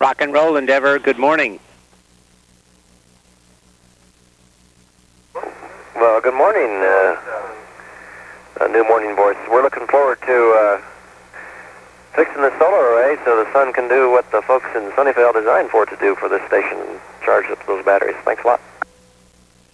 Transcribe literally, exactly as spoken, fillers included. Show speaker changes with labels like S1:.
S1: Rock and roll, Endeavor. Good morning.
S2: Well, good morning, uh, uh, New Morning Voice. We're looking forward to uh, fixing the solar array so the sun can do what the folks in Sunnyvale designed for it to do for this station and charge up those batteries. Thanks a lot.